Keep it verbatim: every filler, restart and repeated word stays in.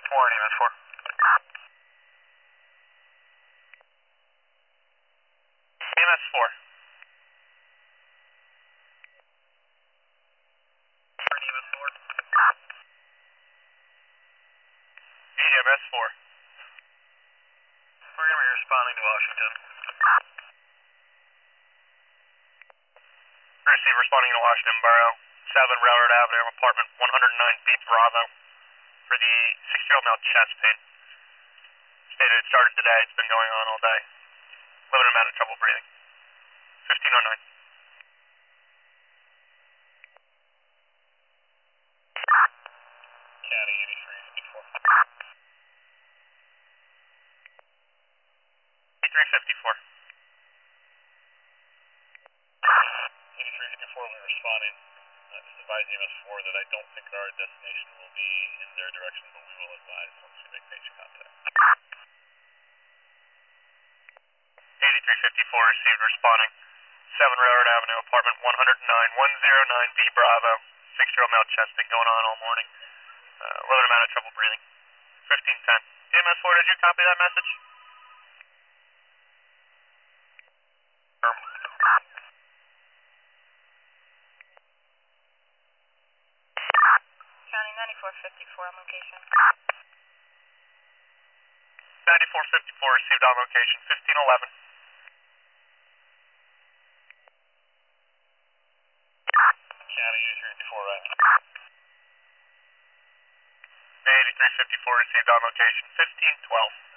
four and E M S four. E M S four. E M S four. E M S four. We're going to be responding to Washington. Receive responding to Washington Borough, seven Railroad Avenue, apartment one oh nine B Bravo, for the six-year-old male chest pain. Stated it started today, it's been going on all day. Limited amount of trouble breathing. fifteen oh nine. County eighty-three fifty-four. eighty-three fifty-four. eighty-three fifty-four will be responding. Uh, just advise E M S four that I don't think our destination will be in their direction, but we will advise once we make major contact. eighty-three fifty-four received responding. seven Railroad Avenue, apartment one oh nine, one oh nine B Bravo. six-year-old male chest been going on all morning. Uh, limited amount of trouble breathing. fifteen ten. E M S four, did you copy that message? County ninety-four fifty-four on location. ninety-four fifty-four received on location, fifteen eleven. County eighty-three fifty-four, right. eighty-three fifty-four received on location, fifteen twelve.